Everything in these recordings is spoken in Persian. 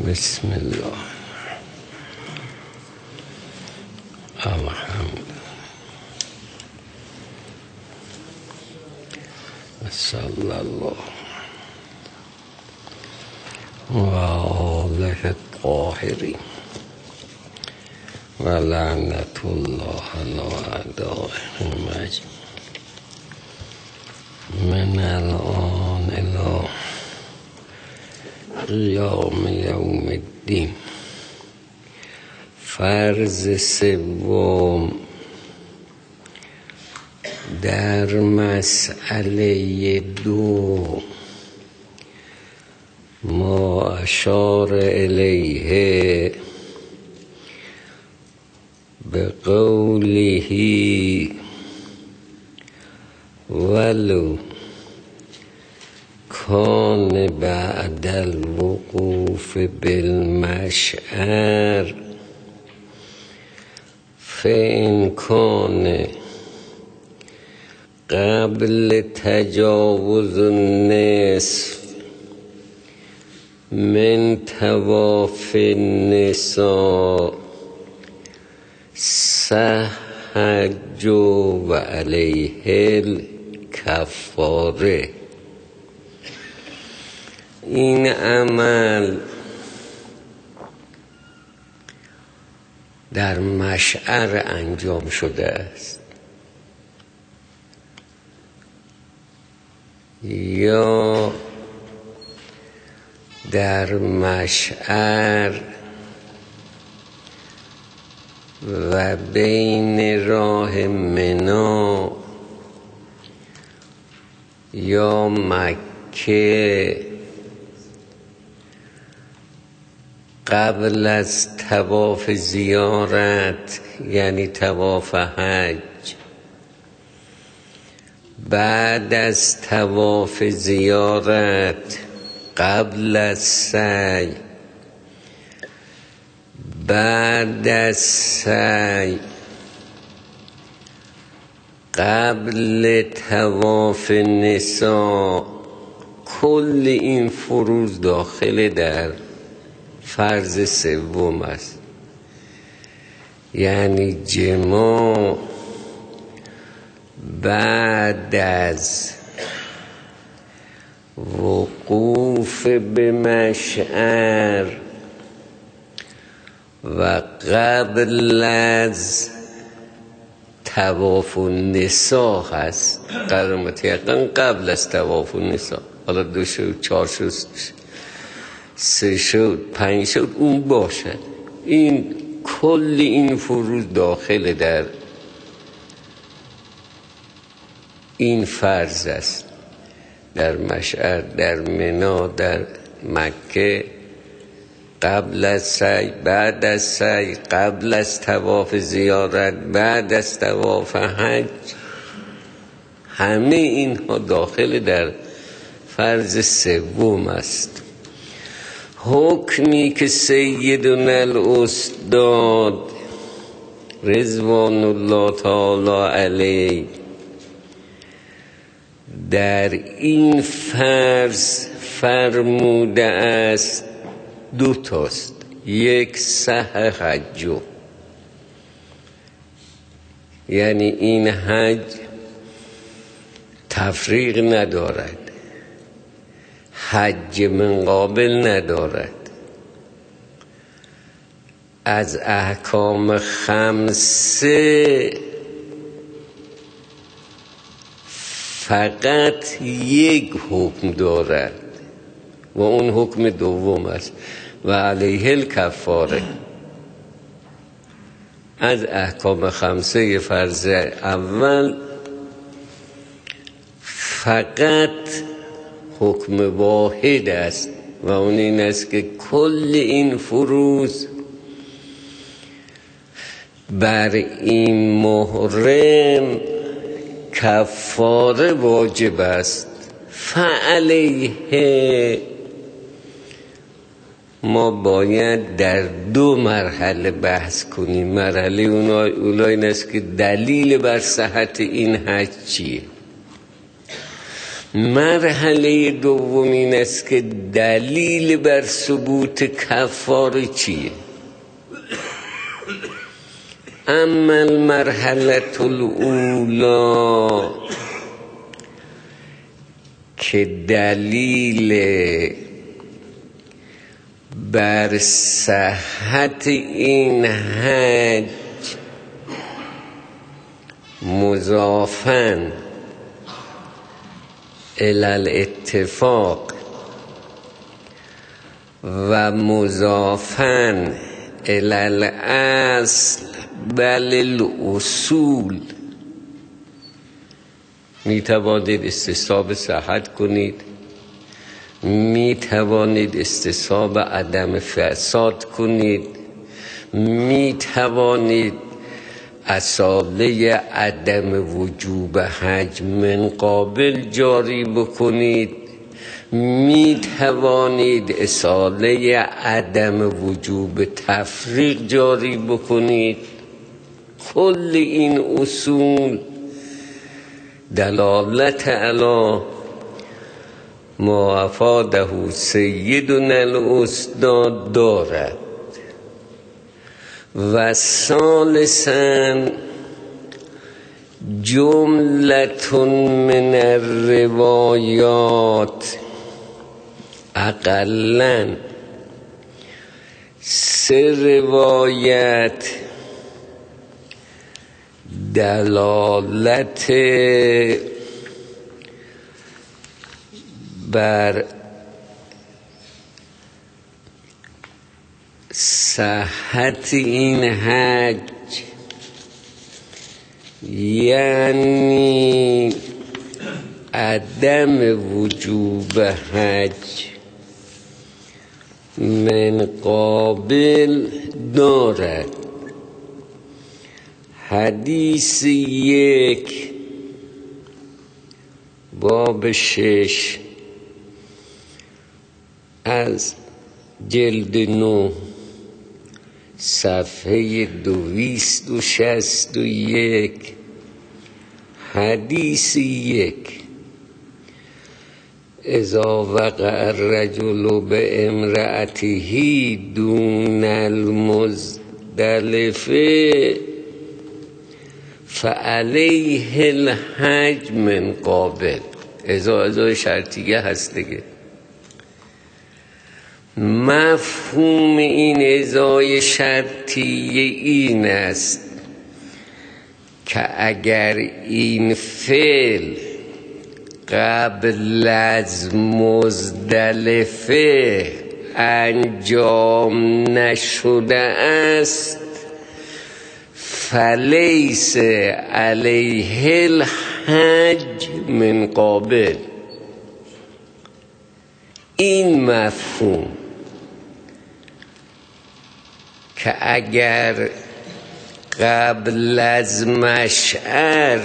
بسم الله الحمد صلی الله و آله الطاهرین و لعنت الله علی اعدائهم اجمعین من الان الی قیام یوم الدین. فرض سوم در مسئله 2 ما اشار الیه به قوله ولو کان بعد الوقوف بالمشعر فإن کان قبل تجاوز النصف من طواف النساء سحج و علیه الکفاره. این عمل در مشعر انجام شده است یا در مشعر و بین راه منی یا مکه قبل از طواف زیارت یعنی طواف حج، بعد از طواف زیارت قبل از سعی، بعد از سعی قبل طواف نساء، کل این فروض داخل در فرض سوم است. یعنی جماع بعد از وقوف به مشعر و قبل از طواف النساء هست. قبل از طواف النساء، حالا 2 شد، 4 شد، 3 شد، 5 شد، اون باشد. این کل این فروض داخل در این فرض است. در مشعر، در منی، در مکه، قبل از سعی، بعد از سعی، قبل از طواف زیارت، بعد از طواف حج، همه اینها داخل در فرض سوم است. حکمی که سیدنا الاستاد رضوان الله تعالی علیه در این فرض فرموده است 2 تاست. یک صح حجو، یعنی این حج تفریق ندارد، حج من قابل ندارد. از احکام 5 فقط یک حکم دارد و اون حکم دوم است و علیه الکفاره. از احکام 5 فرض اول فقط حکم واحد است و اون این است که کل این فروض بر این محرم کفاره واجب است. فعلیه ما باید در 2 مرحله بحث کنیم. مرحله اولا این است که دلیل بر صحت این حج چیه. مرحله دوم این است که دلیل بر ثبوت کفاره چیه. اما المرحله الاولی که دلیل بر صحت این حج مضافاً الی الاتفاق و مضافاً الی الاصل بل الاصول، می توانید استصحاب صحت کنید، می توانید استصحاب عدم فساد کنید، می توانید اصاله عدم وجوب حج من قابل جاری بکنید، می توانید اصاله عدم وجوب تفریق جاری بکنید. کل این اصول دلالت علی ما افاده سیدنا الاستاد دارد. و ثالثاً جملة من الروایات، اقلاً 3 روایت دلالت بر صحت این حج، یعنی عدم وجوب حج من قابل دارد. حدیث 1 باب 6 از جلد 9 صفحه 261. حدیث 1: اذا وقع الرجل بامرأته دون المزدلفه فعلیه الحج من قابل. اذا شرطیه هست دیگه. مفهوم این ازای شرطیه این است که اگر این فعل قبل از مزدلفه انجام نشده است فلیس علیه الحج من قابل. این مفهوم که اگر قبل از مشعر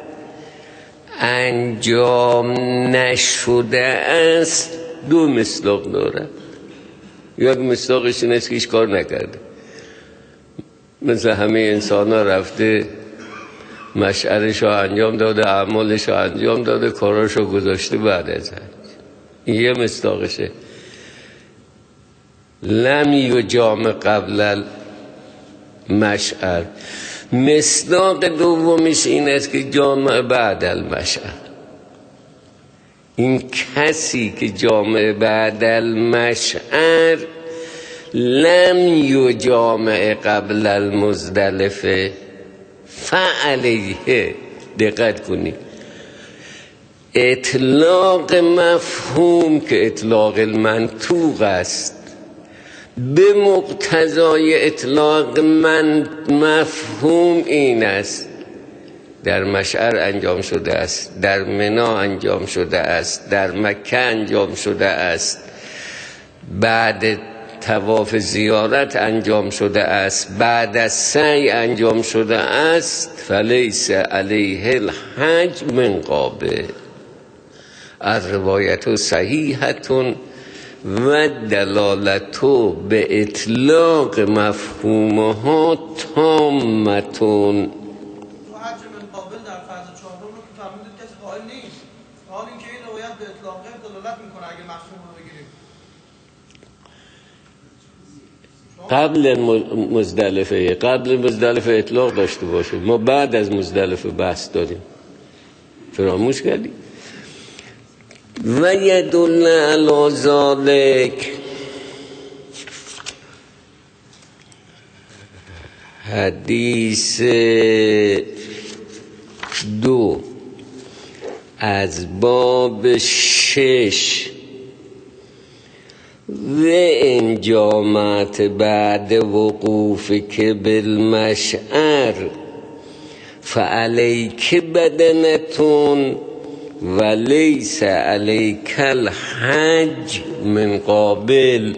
انجام نشده است 2 مصداق داره. یک مصداقش این است که هیچ کار نکرده، مثل همه انسان ها رفته مشعرش رو انجام داده، اعمالش رو انجام داده، کاراش رو گذاشته بعد از حج. این یه مصداقشه. لم یجامع قبل المشعر. مصداق دومش این است که جامع بعد المشعر. این کسی که جامع بعد المشعر لم یجامع قبل المزدلفه فعلیه. دقت کنید، اطلاق مفهوم که اطلاق المنطوق است به مقتضای اطلاق مفهوم این است در مشعر انجام شده است، در منا انجام شده است، در مکه انجام شده است، بعد طواف زیارت انجام شده است، بعد از سعی انجام شده است. فلیس علیه الحج من قابل. الروایت صحیحتون و دلالتو به اطلاق مفهومها تامتون. تو حج من قابل در فرض 4 رو که فرمودید کسی قائل نیست، حال این که این قبل مزدلفه اطلاق داشته باشه. ما بعد از مزدلفه بحث داریم، فراموش کردیم. و یدل علی ذلک حدیث 2 از باب 6 و ان جامعت بعد وقوفک بالمشعر فعلیک بدنتون و لیس علیک الحج من قابل.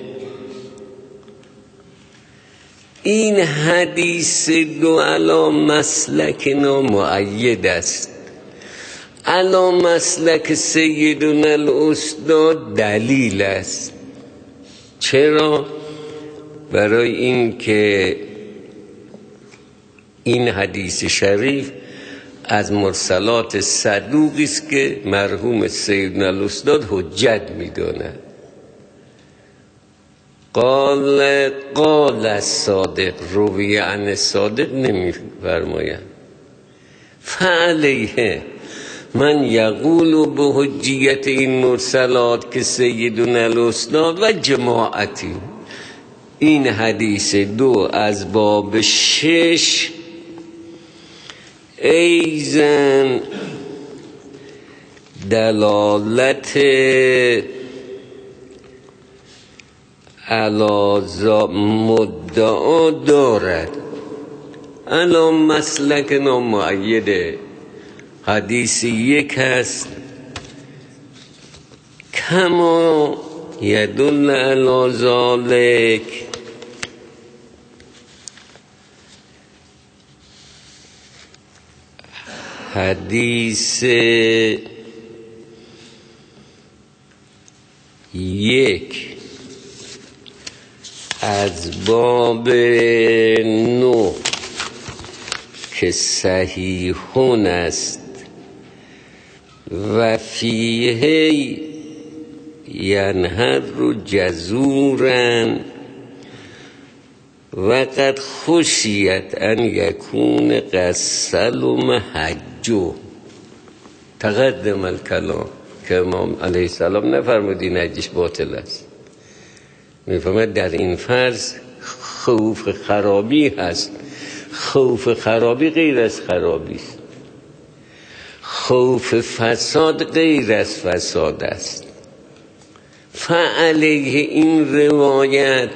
این حدیث 2 علی مسلکنا مؤید است، علی مسلک سیدنا الاستاد دلیل است. چرا؟ برای این که این حدیث شریف از مرسلات صدوقی است که مرحوم سیدنا الاستاد حجت می‌داند. قال الصادق، روی عن الصادق نمی‌فرمایند. فعلیه من یقول به حجیت این مرسلات که سیدنا الاستاد و جماعتی. این حدیث 2 از باب 6 ایزن دلالت علی مدعا دارد، علی مسلک نامؤیده. حدیث 1 است کما یدل علی ذلک حدیث 1 از باب 9 که صحیحون است و فیه ینهر جزورا و قد خشیت ان یکون قسل و محجو. تقدم الکلام که امام علیه السلام نفرمودین حجش باطل است. میفهمد در این فرض خوف خرابی هست. خوف خرابی غیر از خرابی است، خوف فساد غیر از فساد است. فعلیه این روایت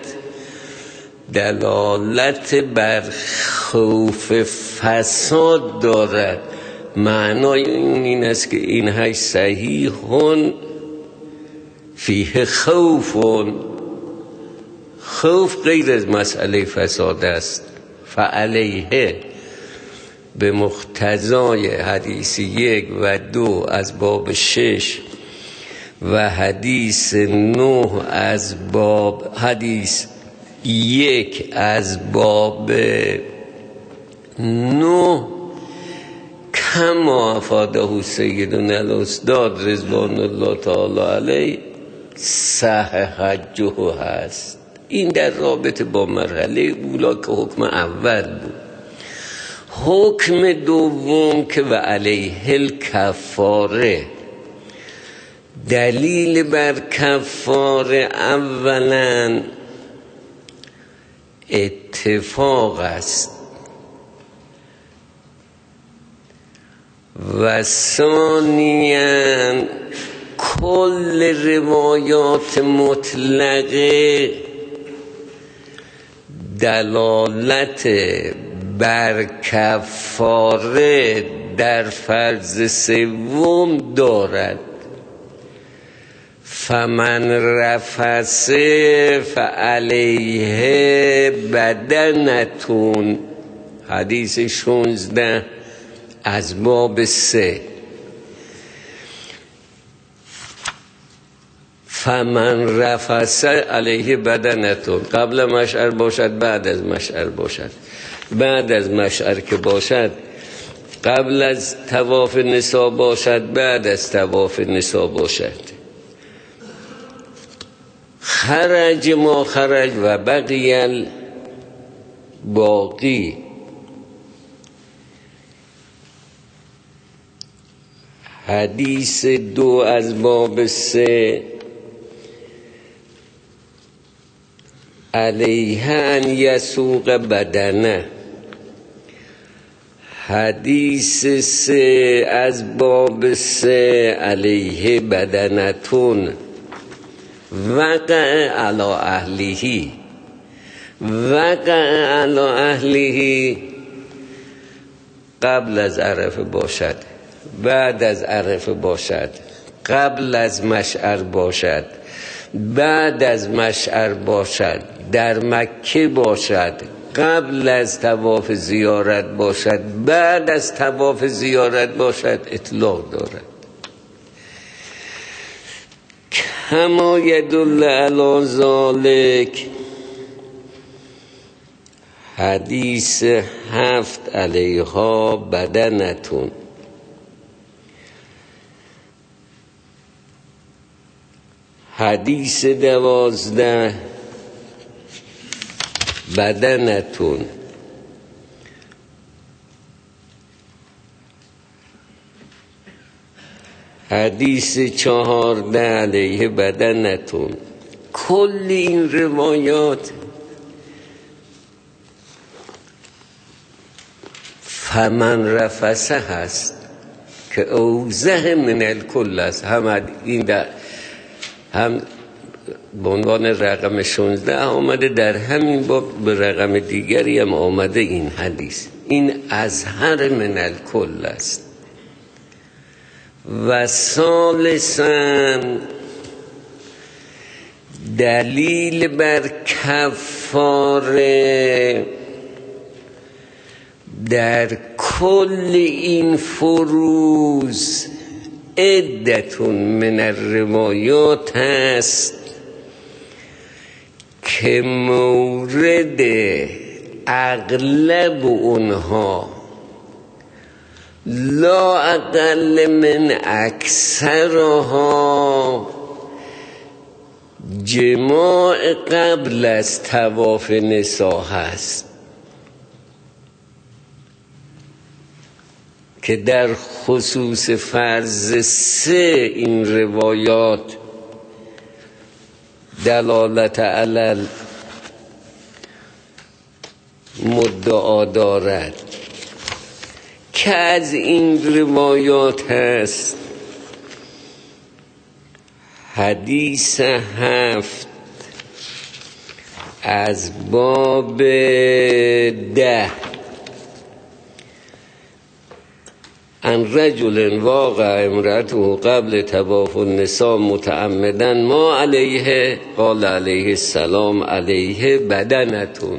دلالت بر خوف فساد دارد. معنای این است که این های صحیحون فیه خوفون، خوف غیر از مسئله فساد است. فعلیه به مقتضای حدیث 1 و 2 از باب 6 و حدیث 9 از باب حدیث 1 از باب 9 کما افاده سیدنا الاستاد رضوان الله تعالی علیه صحیح حجه هست. این در رابطه با مرحله اولا که حکم اول بود. حکم دوم که و علیه الکفاره، دلیل بر کفاره اولا اتفاق است و ثانیاً کل روایات مطلقه دلالت بر کفاره در فرض سوم دارد. فمن رفث فعلیه بدنتون، حدیث 16 از باب 3. فمن رفث علیه بدنتون، قبل مشعر باشد بعد از مشعر باشد. بعد از مشعر که باشد، قبل از طواف نساء باشد بعد از طواف نساء باشد. خرج ما خرج و بقی الباقی. حدیث 2 از باب 3 علیه ان یسوق بدنه. حدیث 3 از باب 3 علیه بدنتون وقع علی اهلیه. وقع علی اهلیه قبل از عرفه باشد، بعد از عرفه باشد، قبل از مشعر باشد، بعد از مشعر باشد، در مکه باشد، قبل از طواف زیارت باشد، بعد از طواف زیارت باشد، اطلاق دارد. کما یدل علی ذلک حدیث 7 علیها بدنتون. حدیث 12 بدنتون. حدیث 14 علیه بدنتون. کل این روایات فمن رفسه هست که اوزه من الکل است. هم به عنوان رقم 16 آمده، در همین باب به رقم دیگری هم آمده این حدیث. این ازهر من الکل است. و ثالثاً دلیل بر کفاره در کل این فروض عدتون من الروایات است که مورد اغلب اونها لا اقل من اکثرها جماع قبل از طواف نسا هست، که در خصوص فرض 3 این روایات دلالت علی مدعا دارد، که از این روایات هست حدیث 7 از باب 10 ان رجل واقع امرأته قبل طواف النساء متعمدا ما علیه قال علیه السلام علیه بدنتون.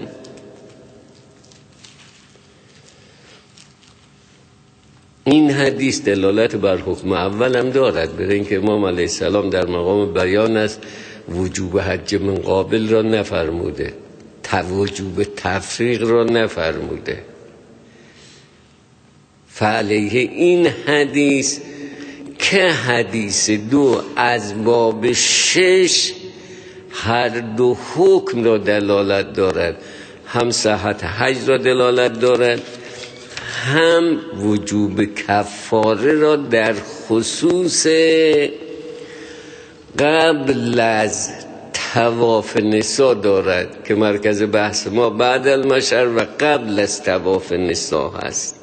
این حدیث دلالت بر حکم اول هم دارد، برای اینکه امام علیه السلام در مقام بیان است وجوب حج من قابل را نفرموده، وجوب تفریق را نفرموده. فعلیه این حدیث که حدیث 2 از باب 6 هر دو حکم را دلالت دارد، هم صحت حج را دلالت دارد، هم وجوب کفاره را در خصوص قبل از طواف نسا دارد، که مرکز بحث ما بعد المشعر و قبل از طواف نسا هست.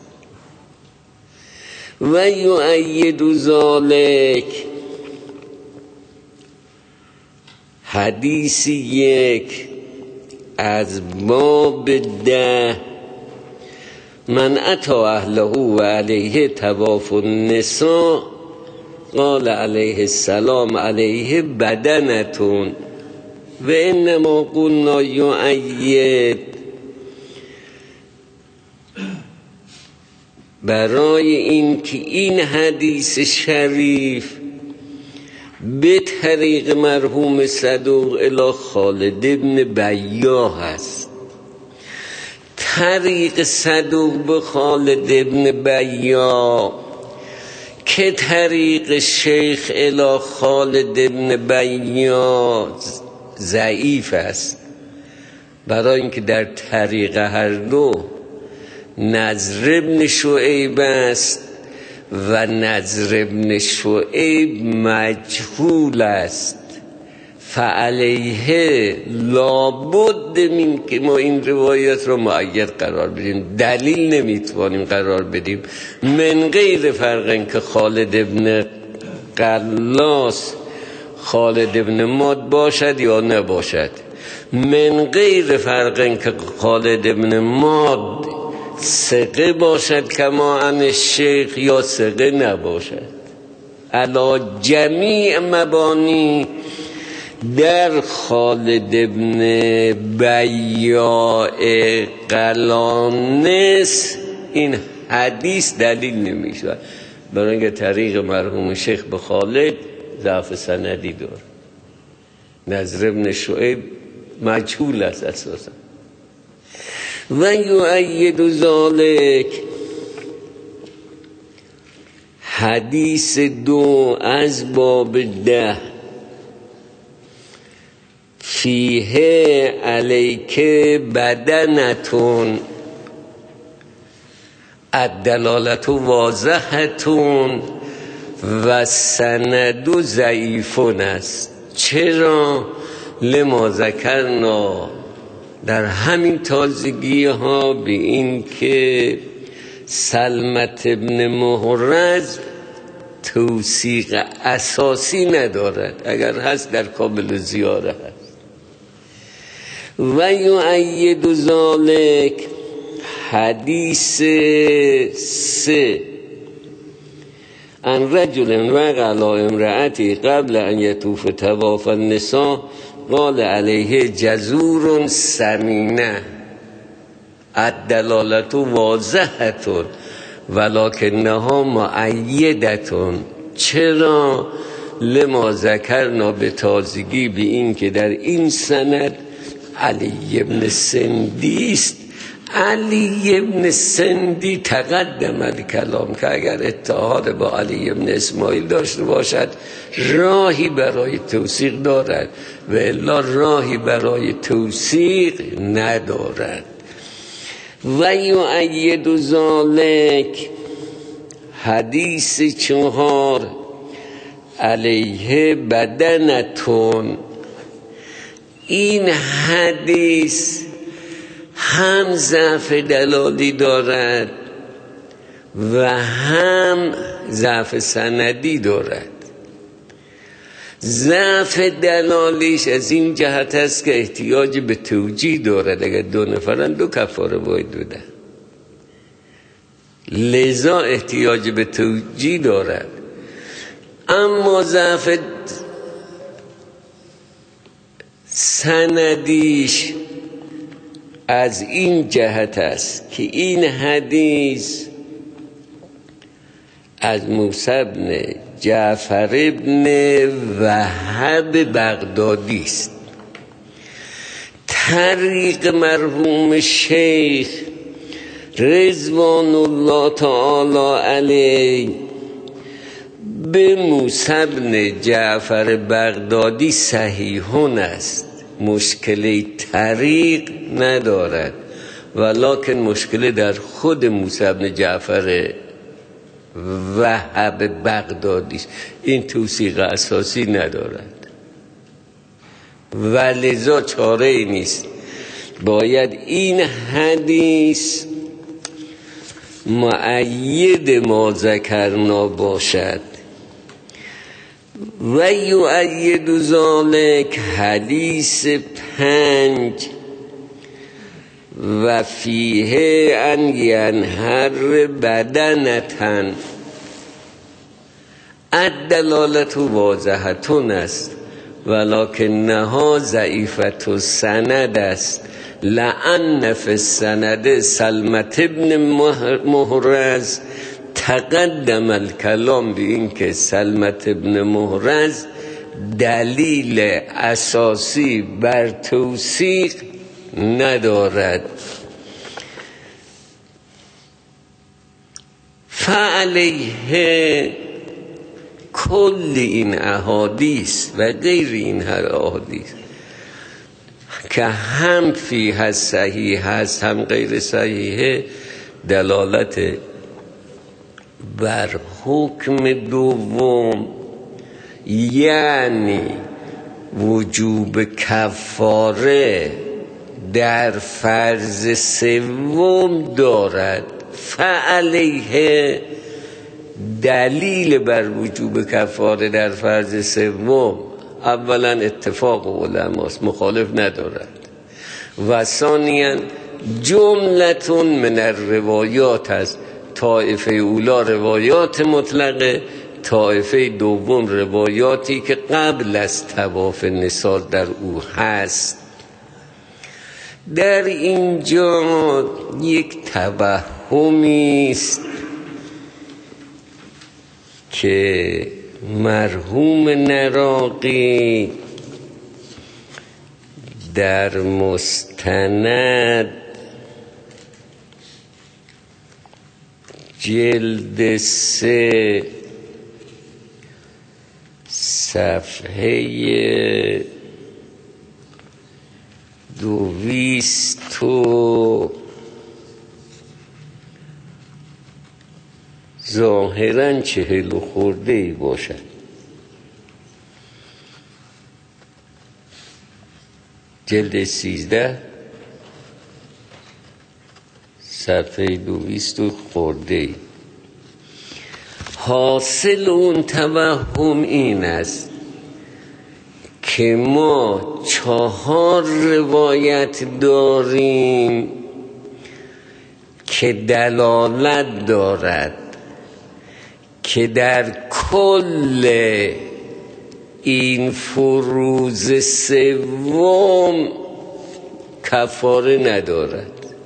و یؤید ذلک حدیث 1 از باب 10 من اتا اهله و علیه طواف النساء قال علیه السلام علیه بدنتون. و انما قلنا یؤید برای این که این حدیث شریف به طریق مرحوم صدوق الی خالد ابن بیا هست. طریق صدوق به خالد ابن بیا که طریق شیخ الی خالد ابن بیا ضعیف است، برای اینکه در طریق هر دو نضر ابن شعیب است و نضر ابن شعیب مجهول است. فعلیه لابد من که ما این روایت رو مؤید قرار بدیم، دلیل نمیتوانیم قرار بدیم من غیر فرق که خالد ابن قلاس خالد ابن ماد باشد یا نباشد، من غیر فرق که خالد ابن ماد ثقه باشد کما عن الشیخ یا ثقه نباشد. علی جمیع مبانی در خالد ابن بیاع قلانس این حدیث دلیل نمیشه، برای اینکه طریق مرحوم شیخ به خالد ضعف سندی داره. نضر ابن شعیب مجهول است اساسا. و یؤید ذلک حدیث 2 از باب 10 فیه علیک بدنتون الدلالت واضحتون و سند ضعیفون است. چرا؟ لما ذکرنا در همین تازگی ها به این که سلمت ابن محرز توثیق اساسی ندارد، اگر هست در کامل زیاره هست. و یؤید ذلک حدیث 3 ان رجل وقع علی امرأتی قبل ان یطوف طواف النساء قال علیه جزور سمینه الدلالت واضحتون ولکنها مؤیدتون. چرا؟ لما ذکرنا به تازگی به این که در این سند علی ابن سندی است. علی ابن سندی تقدم الکلام که اگر اتحاد با علی ابن اسماعیل داشته باشد راهی برای توثیق دارد و الا راهی برای توثیق ندارد. و یؤید ذلک حدیث 4 علیه بدنتون. این حدیث هم ضعف دلالی دارد و هم ضعف سندی دارد. ضعف دلالیش از این جهت است که احتیاج به توجیه دارد، اگر 2 نفرن 2 کفاره باید بدن، لذا احتیاج به توجیه دارد. اما ضعف سندیش از این جهت است که این حدیث از موسی بن جعفر ابن وهب بغدادی است. طریق مرحوم شیخ رضوان الله تعالی علیه به موسی بن جعفر بغدادی صحیحون است، مشکلی طریق ندارد، ولکن مشکل در خود موسی بن جعفر وهب بغدادی است. این توثیق اساسی ندارد و لذا چاره ای نیست، باید این حدیث مؤید ما ذکرنا باشد. و یؤید ذلک حدیث 5 و فیه ان ینهر بدنتن الدلالت واضحتون است ولکنها ضعیفت السند است. لأن فی السند سلمت ابن محرز تقدم الکلام به این که سلمت ابن محرز دلیل اساسی بر توثیق ندارد. فعلیه کل این احادیث و غیر این هر احادیث که هم فیه صحیح هست هم غیر صحیحه دلالت بر حکم دوم، یعنی وجوب کفاره در فرض سوم دارد. فعلیه دلیل بر وجوب کفاره در فرض سوم اولا اتفاق علماست، مخالف ندارد، و ثانیا جملتون من الروایات است. طایفه اولا روایات مطلقه، طایفه دوم روایاتی که قبل از طواف نسا در او هست. در اینجا یک توهمی است که مرحوم نراقی در مستند جلد 3 صفحه 200 ظاهراً 40 خورده ای باشد، جلد 13 صفحه 200 خورده ای. حاصل اون توهم این است که ما 4 روایت داریم که دلالت دارد که در کل این فروض سوم کفاره ندارد.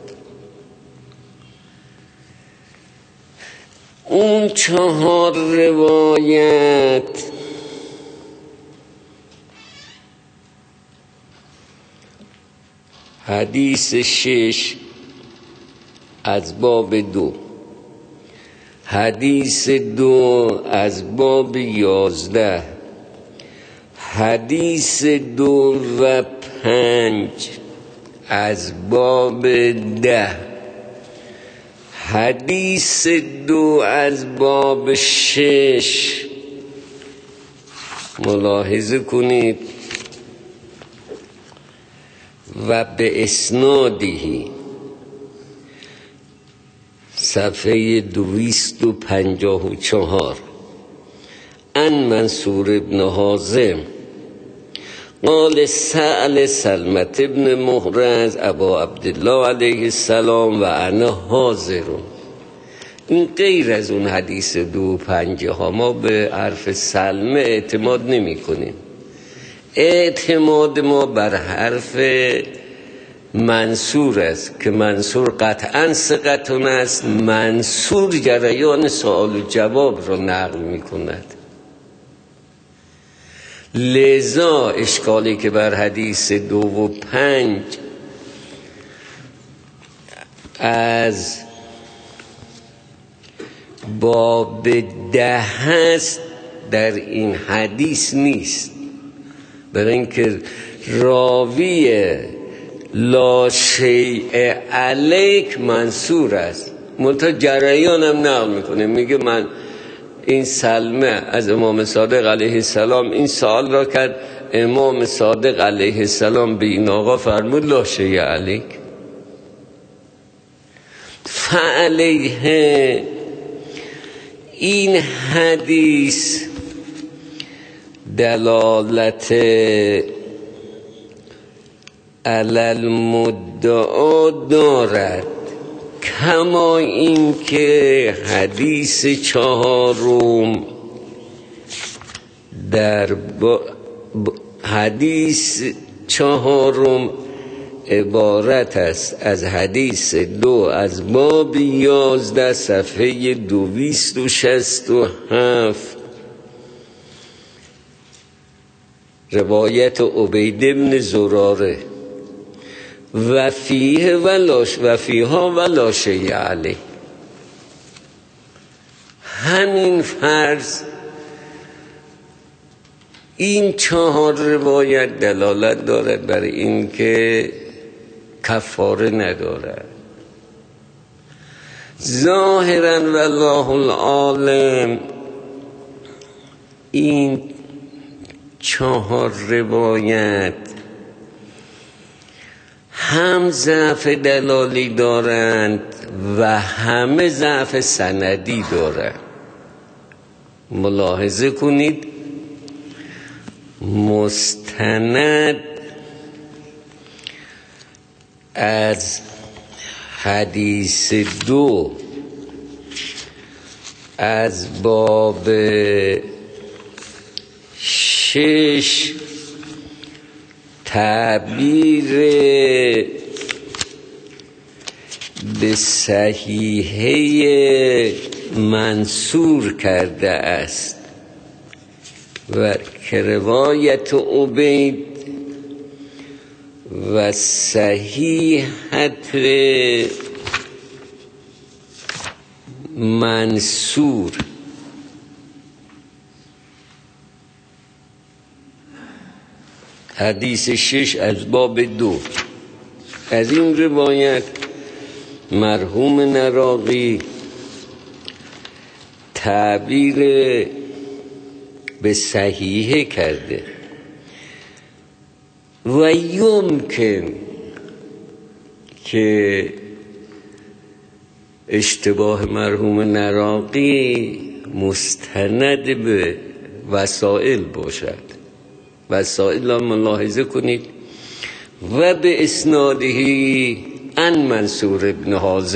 اون 4 روایت حدیث 6 از باب 2، حدیث 2 از باب 11، حدیث 2 و 5 از باب 10، حدیث 2 از باب 6. ملاحظه کنید و به اسنادی صفحه 254 ان منصور ابن حازم قال سأل سلمت ابن محرز ابا عبدالله علیه السلام و انا حاضر. این غیر از اون حدیث 250 ها. ما به حرف سلمه اعتماد نمی کنیم، اعتماد ما بر حرف منصور است که منصور قطعا ثقتون است. منصور جریان سوال و جواب را نقل می کند، لذا اشکالی که بر حدیث 2 و 5 از باب 10 هست در این حدیث نیست، برای اینکه راوی لا شیء علیک منصور است، منتها جریان هم نقل میکنه، میگه من این سلمه از امام صادق علیه السلام این سوال را کرد، امام صادق علیه السلام به این آقا فرمود لا شیء علیک. فعلیه این حدیث دلالت علی المدعا دارد، کما این که حدیث 4 در حدیث 4 عبارت است از حدیث 2 از باب 11 صفحه 267 روایت عبید بن زراره و فیه و فیها و لا شیء علیه. همین فرض این 4 روایت دلالت دارد بر این که کفاره ندارد. ظاهرا والله العالم این 4 روایت هم ضعف دلالی دارند و همه ضعف سندی دارند. ملاحظه کنید مستند از حدیث 2 از باب 6 تعبیر به صحیحه منصور کرده است و که روایت عبید و صحیحت منصور حدیث 6 از باب 2 از این روایت مرحوم نراقی تعبیر به صحیحه کرده و یمکن که اشتباه مرحوم نراقی مستند به وسائل باشد. وسائل را ملاحظه کنید و به اسنادهی عن منصور ابن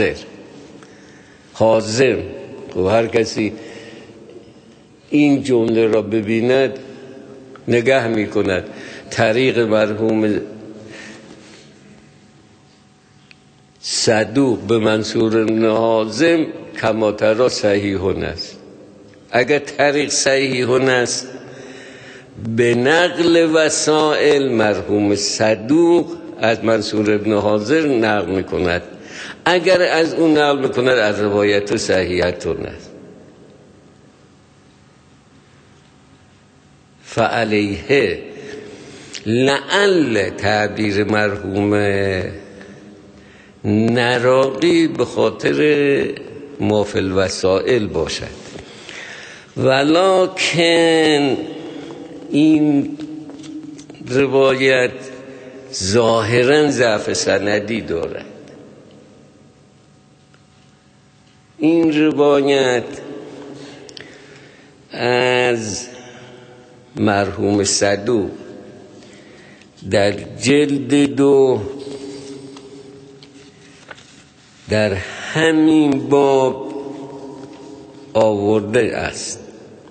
حاضر. و هر کسی این جمله را ببیند نگاه می کند طریق مرحوم صدوق به منصور ابن حازم کما ترا صحیحون است. اگر طریق صحیحون است به نقل وسائل مرحوم صدوق از منصور ابن حاضر نقل می کند. اگر از اون نقل می کند از روایت صحیحتون است. فعلیه لعل تعبیر مرحوم نراقی به خاطر ما فی الوسائل باشد، ولکن این روایت ظاهرا ضعف سندی دارد. این روایت از مرحوم صدوق در جلد 2 در همین باب آورده است،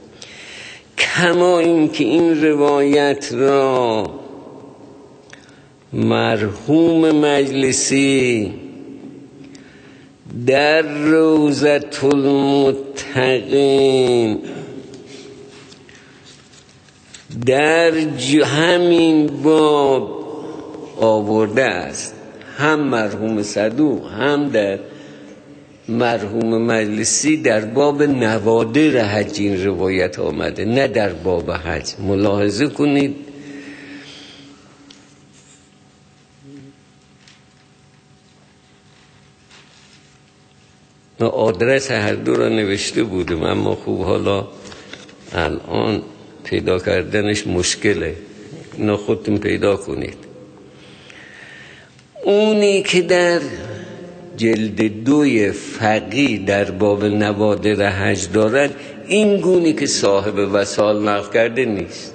کما اینکه این روایت را مرحوم مجلسی در روضة المتقین در همین باب آورده است. هم مرحوم صدوق هم در مرحوم مجلسی در باب نوادر حج این روایت آمده، نه در باب حج. ملاحظه کنید آدرس هر دو را نوشته بودم، اما خوب حالا الان پیدا کردنش مشکله، اینا خودتون پیدا کنید. اونی که در جلد 2 فقی در باب نوادر حج دارد این گونی که صاحب وسائل نقل کرده نیست.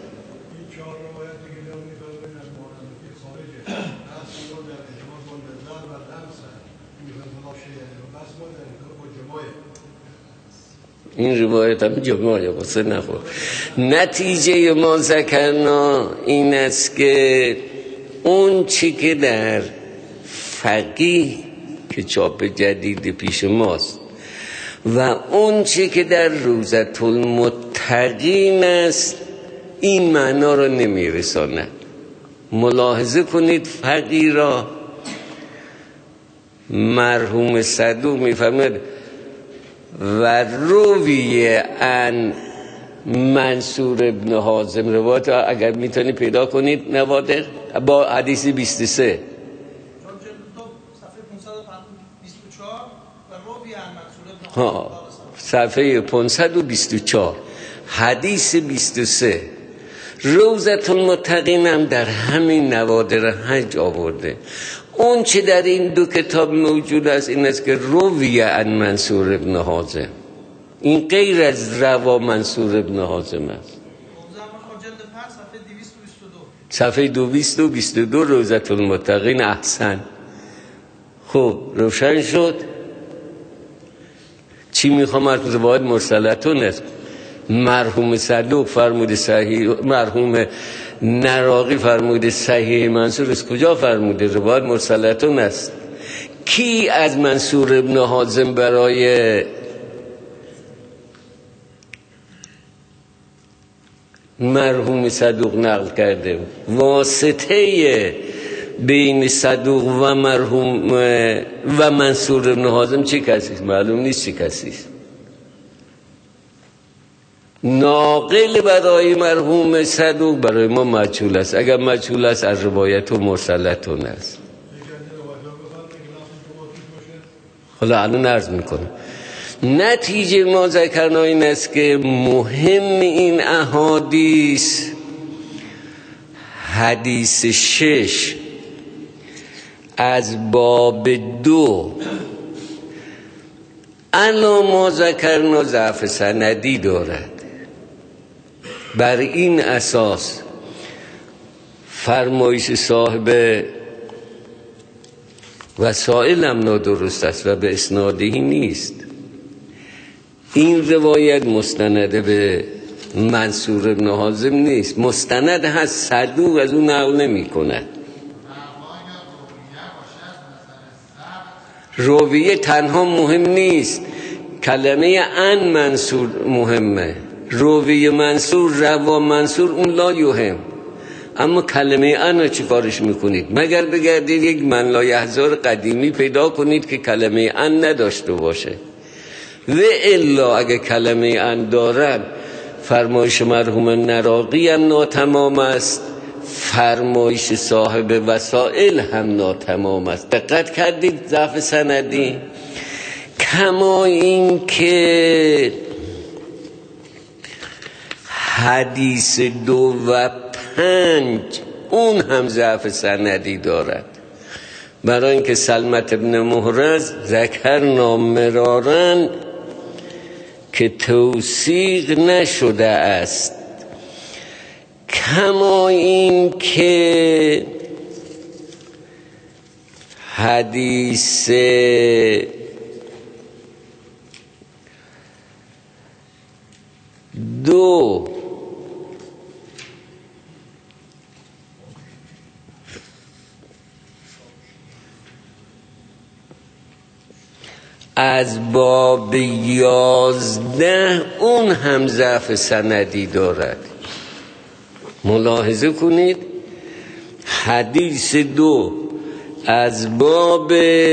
این روایت هم جمعه قصه نخور. نتیجه ما ذکرنا این است که اون چی که در فقیه که چاپ جدید پیش ماست و اون چی که در روضة المتقین است این معنا را نمیرساند. ملاحظه کنید فقیه را مرحوم صدوق میفرماید و روی عن منصور ابن حازم روایت اگر میتونی پیدا کنید نوادر با حدیث 23 صفحه 524 حدیث 23 روضة المتقین هم در همین نوادر حج آورده. اون چه در این دو کتاب موجود است این است که روی عن منصور ابن حازم، این غیر از روا منصور ابن حازم است. صفحه 222 روضة المتقین. احسن، خب روشن شد. چی میخوام از روایت مرسلتون است؟ مرحوم صدوق فرموده صحیح، مرحوم نراقی فرموده صحیح منصور از کجا فرموده؟ روایت مرسلتون است. کی از منصور ابن حازم برای مرحوم صدوق نقل کرده؟ واسطه بین صدوق و مرحوم و منصور ابن حازم چه کسی؟ معلوم نیست چه کسی. ناقل برای مرحوم صدوق برای ما مجهول است. اگر مجهول است از روایت و مرسلتون است. حالا الان عرض میکنم. نتیجه ما ذکرنا این است که مهم این احادیث حدیث 6 از باب 2 الا ما ذکرنا ضعف سندی دارد. بر این اساس فرمایش صاحب وسائل هم نادرست است و به اسنادی نیست. این روایت مستند به منصور ابن حازم نیست، مستند هست، صدوق از اون نقل نمی کند. رویه تنها مهم نیست، کلمه ان منصور مهمه. رویه منصور، روا منصور اون لا یهم، اما کلمه ان رو چی کارش میکنید؟ مگر بگردید یک من لا یحضر قدیمی پیدا کنید که کلمه ان نداشته باشه. و الا اگه کلمه ان دارد فرمایش مرحوم نراقی هم ناتمام است، فرمایش صاحب وسائل هم ناتمام است. دقت کردید ضعف سندی؟ کما این که حدیث 2 و 5 اون هم ضعف سندی دارد. برای اینکه سلمت ابن محرز ذکرنا مرارن که توثیق نشده است. کما این که حدیث دو از باب 11 اون هم ضعف سندی دارد. ملاحظه کنید حدیث 2 از باب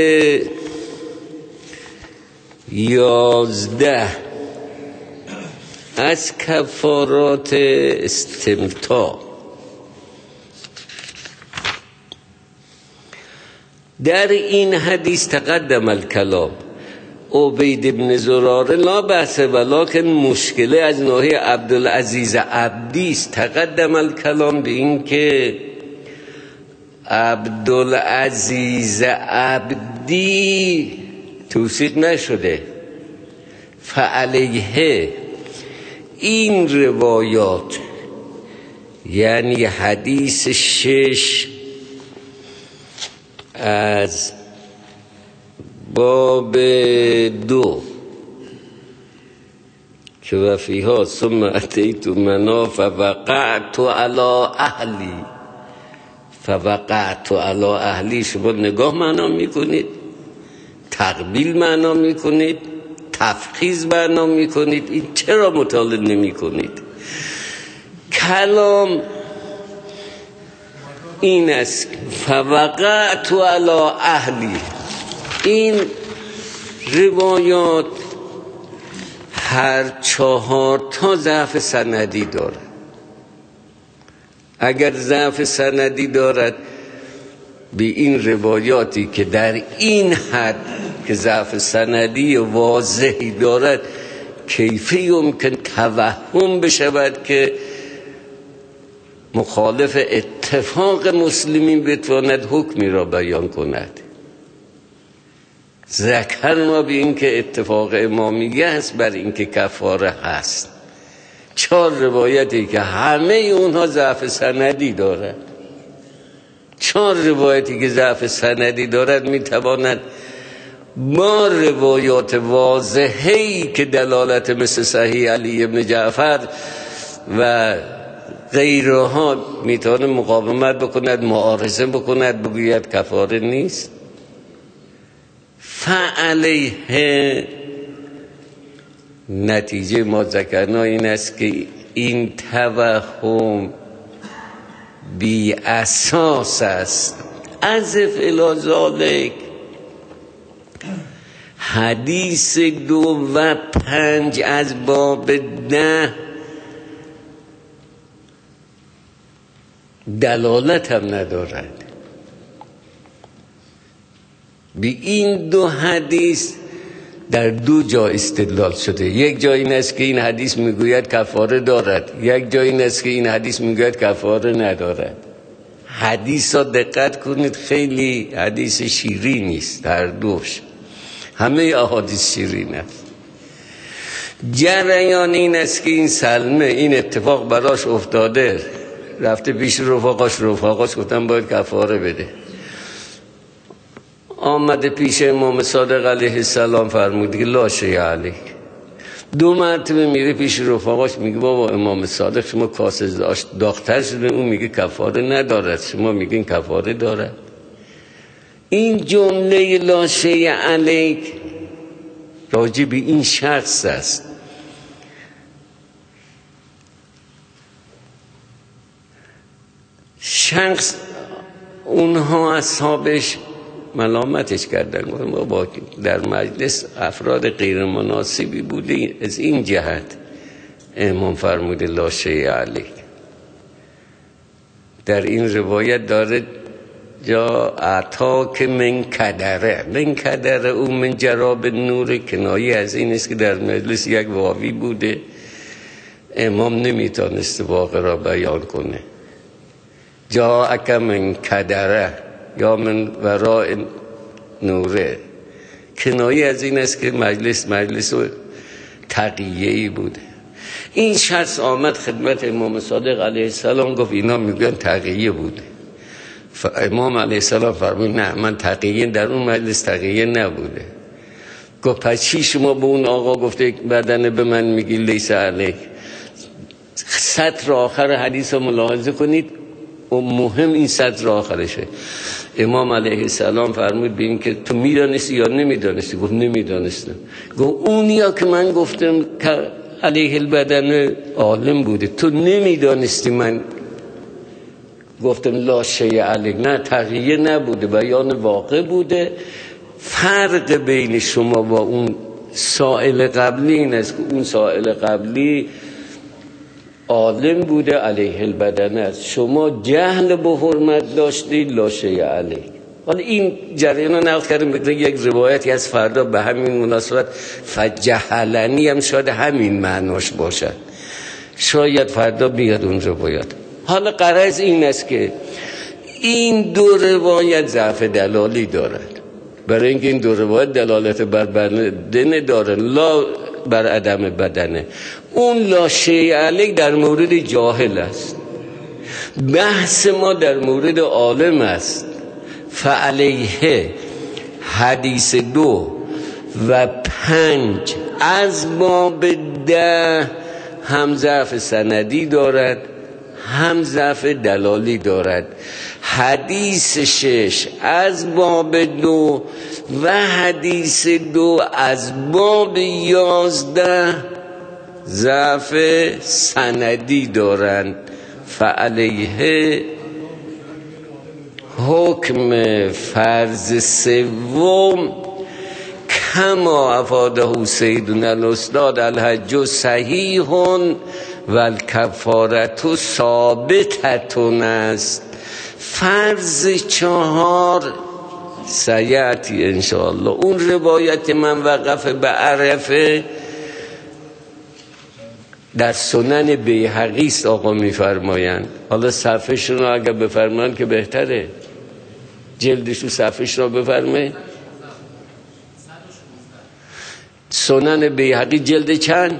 11 از کفارات استمتاع، در این حدیث تقدم الکلام عبید بن زراره لا بحث ولکن مشکله از ناحیه عبدالعزیز عبدی است. تقدم الکلام به این که عبدالعزیز عبدی توثیق نشده، فعلیه این روایات یعنی حدیث 6 از باب 2 که وفیها ثم اتیت منا فوقعت علی اهلی شما نگاه معنا میکنید، تقبیل معنا میکنید، تفخیذ معنا میکنید. این چرا مطالعه نمی کنید؟ کلام این است فوقعت علی اهلی. این روایات هر 4 تا ضعف سندی داره. اگر ضعف سندی دارد به این روایاتی که در این حد که ضعف سندی واضحی دارد کیفی یمکن توهم بشود که مخالف اتفاق مسلمین بتواند حکمی را بیان کند. ذکرنا به این که اتفاق امامیه است بر این که کفاره هست. 4 روایتی که همه اونها ضعف سندی دارد، 4 روایتی که ضعف سندی دارد میتواند با روایات واضحی که دلالت مثل صحیح علی ابن جعفر و غیرها میتونه مقاومت بکند، معارضه بکند، بگوید کفاره نیست. فعلیه نتیجه ما ذکرنا این است که این توهم بی اساس است. عزف الی ذالک حدیث 2 و 5 از باب 10 دلالت هم ندارد. به این 2 حدیث در 2 جا استدلال شده. یک جا این است که این حدیث میگوید کفاره دارد، یک جا این است که این حدیث میگوید کفاره ندارد. حدیث ها دقت کنید خیلی حدیث شیرینی است، هر دوش همه احادیث شیرین است. جریان این است که این سلمه این اتفاق براش افتاده، رفته پیش رفاقاش گفتن باید کفاره بده. آمده پیش امام صادق علیه السلام فرمود که لا شیء علیک. 2 مرتبه میره پیش رفاقاش میگه بابا امام صادق شما کاسه داغ‌تر شده، اون میگه کفاره ندارد، شما میگین کفاره دارد. این جمله لا شیء علیک راجع به این شخص است. شخص اونها اصحابش ملامتش کردن، با در مجلس افراد غیر مناسبی بوده. از این جهت امام فرموده لا شیء علیک. در این روایت داره جا عطا که من کدره او من جراب نور، کنایه از این است که در مجلس یک واوی بوده، امام نمیتونست واقع را بیان کنه. جا اکا من کدره یا من وراء نوره، کنایه از این است که مجلس تقیه‌ای بوده. این شخص آمد خدمت امام صادق علیه السلام گفت اینا میگن تقیه بوده. امام علیه السلام فرمود نه، من تقیه در اون مجلس تقیه نبوده. گفت پس چی شما به اون آقا گفته بدنه به من میگی لیس علیک؟ سطر آخر حدیث رو ملاحظه کنید و مهم این سطر آخرشه. امام علیه السلام فرمود به این که تو میدانستی یا نمیدانستی؟ گفت نمیدانستم. گفت اونیا که من گفتم که علیه البدن عالم بوده، تو نمیدانستی من گفتم لا شیء علیک؟ نه، تغییر نبوده، بیان واقع بوده. فرق بین شما با اون سائل قبلی این است که اون سائل قبلی عالم بوده علیه البدن است، شما جهل به حرمت داشتید لا شیء علیک. حالا این جریان رو نقل کردیم یک روایتی از فردا به همین مناسبت فجهلنی هم شاید همین معناش باشد، شاید فردا بیاد اون روایت. حالا غرض این است که این 2 روایت ضعف دلالی دارد، برای اینکه این 2 روایت دلالت بر بدنه داره، لا بر عدم بدنه. اون لا شیء علیک در مورد جاهل است، بحث ما در مورد عالم است. فعلیه حدیث 2 و 5 از باب 10 هم ضعف سندی دارد هم ضعف دلالی دارد. حدیث 6 از باب 2 و حدیث 2 از باب 11 ضعف سندی دارند. فعلیه حکم فرض 3 کما افاده سیدنا الاستاد الحج صحیح و الکفارت ثابتتون است. فرض 4 سیعتی انشاءالله. اون روایت من وقف به عرفه در سنن بیهقی است آقا میفرمایند. حالا صفحه‌شون رو اگر بفرمایند که بهتره، جلدشو صفحه‌شون رو بفرمایید. سنن بیهقی جلد چند؟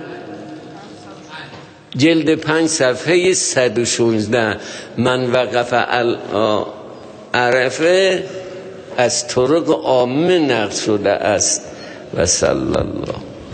جلد 5 صفحه 116. من وقف عرفه از طرق عامه نقل شده است. و صلی الله